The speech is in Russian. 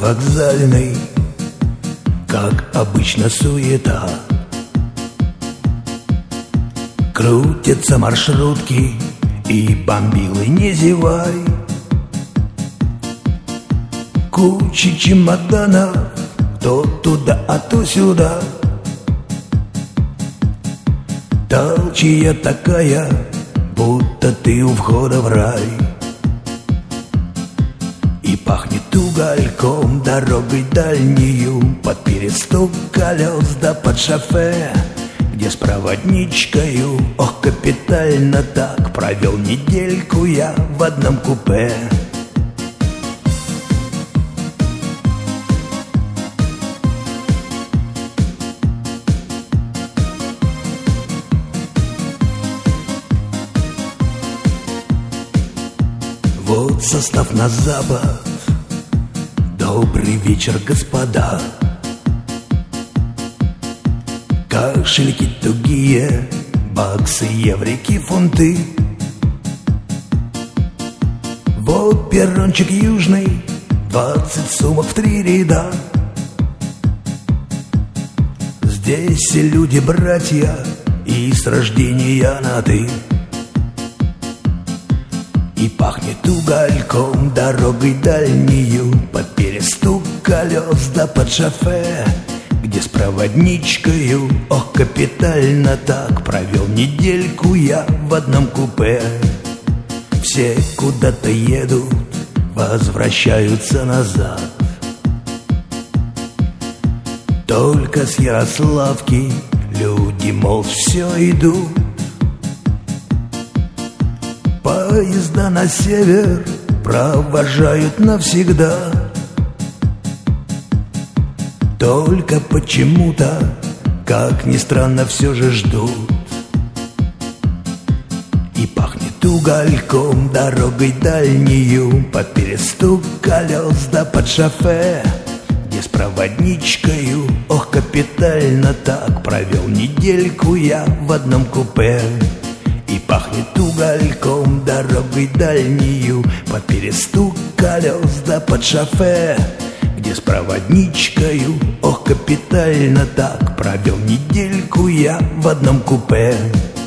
вокзальный, как обычно, суета. Крутятся маршрутки и бомбилы, не зевай. Куча чемоданов, то туда, а то сюда. Толчья такая, будто ты у входа в рай. И пахнет угольком, дорогой дальнею, под перестук колес да под шофе, где с проводничкою, ох, капитально так провел недельку я в одном купе. Вот состав на запад. Добрый вечер, господа. Кошельки тугие, баксы, еврики, фунты. Вот перрончик южный, 20 сумок в 3 ряда. Здесь все люди братья, и с рождения на «ты». И пахнет угольком, дорогой дальнею, под перестук колес да под шофе, где с проводничкою, ох, капитально так провел недельку я в одном купе. Все куда-то едут, возвращаются назад. Только с Ярославки люди, мол, все идут. Поезда на север провожают навсегда. Только почему-то, как ни странно, все же ждут. И пахнет угольком, дорогой дальнею, под перестук колес да под шофе, где с проводничкою, ох, капитально так провел недельку я в одном купе. И пахнет угольком, дорогой дальнею, под перестук колес да под шофе, где с проводничкою, ох, капитально так провел недельку я в одном купе.